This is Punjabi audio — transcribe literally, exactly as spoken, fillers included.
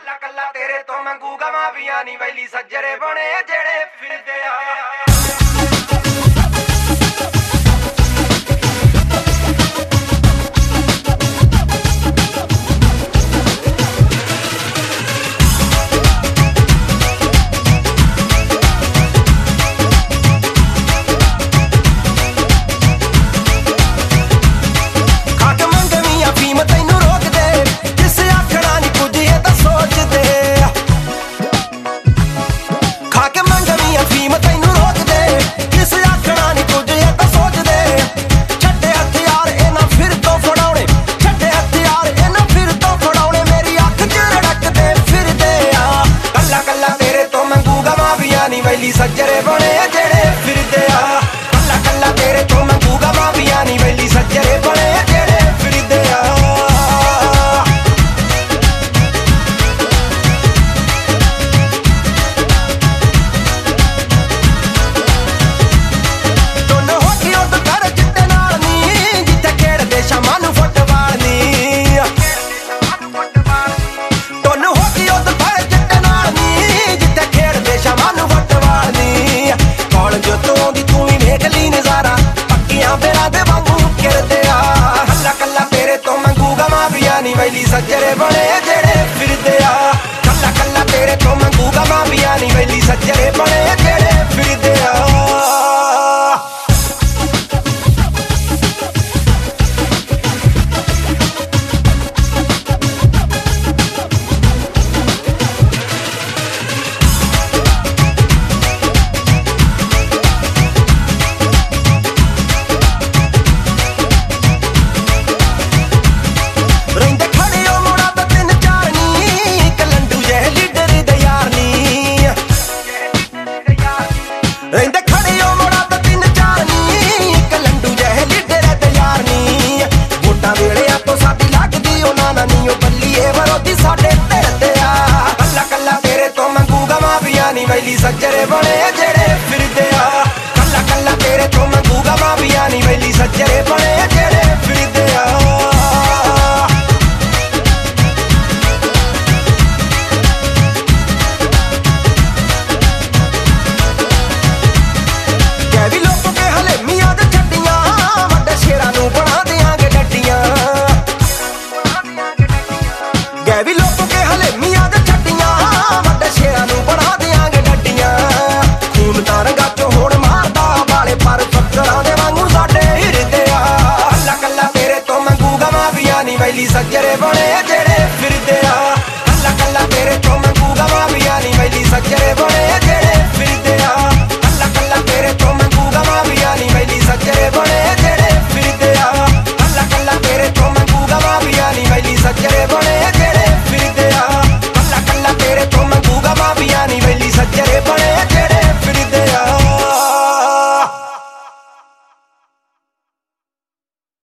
ਕੱਲਾ ਕੱਲਾ ਤੇਰੇ ਤੋਂ ਮੰਗੂਗਾ ਮਾਫੀਆਂ ਨਹੀਂ ਵੈਲੀ ਸੱਜਰੇ ਬਣੇ ਜਿਹੜੇ ਫਿਰਦੇ ਆ ਵੈਲੀ ਸੱਜਰੇ ਬਣੇ ਜਿਹੜੇ ਫਿਰਦੇ ਆ ਕੱਲਾ ਕੱਲਾ ਤੇਰੇ ਤੋਂ ਮੰਗੂਗਾ ਮਾਫੀਆਂ ਨਹੀਂ ਵੈਲੀ ਸੱਜਰੇ ਬਣੇ ਜਿਹੜੇ ਫਿਰਦੇ ਆ ਦੋਨੋਂ ਹੋ ਕੇ ਉਹ ਕਰ ਚਿੱਟੇ ਨਾਲ ਨੀ ਜਿੱਥੇ ਖੇਡਦੇ ਸ਼ਾਮਾਂ ਨੂੰ ਫੁੱਟਬਾਲ ਨੀ ਦੋਨੋਂ ਹੋ ਕੇ ਉਹ ਕਰ ਚਿੱਟੇ ਨਾਲ ਨੀ ਜਿੱਥੇ ਖੇਡਦੇ ਸ਼ਾਮਾਂ ਨੂੰ ਜੋ ਤੂੰ ਦੀ ਤੂੰ ਹੀ ਵੇਖ ਲਈ ਨਜ਼ਾਰਾ ਪੱਕੀਆਂ ਫੇਰਾਂ ਦੇ ਵਾਂਗੂ ਕਿਰਦੇ ਆ ਕੱਲਾ ਕੱਲਾ ਤੇਰੇ ਤੋਂ ਮੰਗੂਗਾ ਮਾਫੀਆਂ ਨਹੀਂ ਵੈਲੀ ਸੱਜਰੇ ਬਣੇ ਜਿਹੜੇ ਫਿਰਦੇ ਆ ਕੱਲਾ ਕੱਲਾ ਤੇਰੇ ਤੋਂ ਮੰਗੂਗਾ ਮਾਫੀਆਂ ਨਹੀਂ ਵੈਲੀ ਸੱਜਰੇ ਬਣੇ ਜਿਹੜੇ ਫਿਰਦੇ ਆ ਰਹਿੰਦੇ ਖੜੇ ਉਹ ਮੋੜਾ ਤਾਂ ਤਿੰਨ ਚਾਰ ਨੀ ਇੱਕ ਲੰਡੂ ਜਿਹੇ ਲੀਡਰ ਤੇ ਯਾਰ ਨੀ ਵੋਟਾਂ ਵੇਲਿਆਂ ਤੋਂ ਸਾਡੀ ਲੱਗਦੀ ਉਹਨਾਂ ਦਾ ਨੀ ਉਹ ਬੱਲੀਏ ਵਿਰੋਧੀ ਸਾਡੇ ਧਿਰਦੇ ਆ ਕੱਲਾ ਕੱਲਾ ਤੇਰੇ ਤੋਂ ਮੰਗੂਗਾ ਮਾਫੀਆਂ ਨਹੀਂ ਵੈਲੀ ਸੱਜਰੇ ਬਣੇ ਜਿਹੜੇ ਫਿਰਦੇ ਆ ਕੱਲਾ ਕੱਲਾ ਤੇਰੇ ਤੋਂ ਮੰਗੂਗਾ ਮਾਫੀਆਂ ਨਹੀਂ ਵੈਲੀ ਸੱਜਰੇ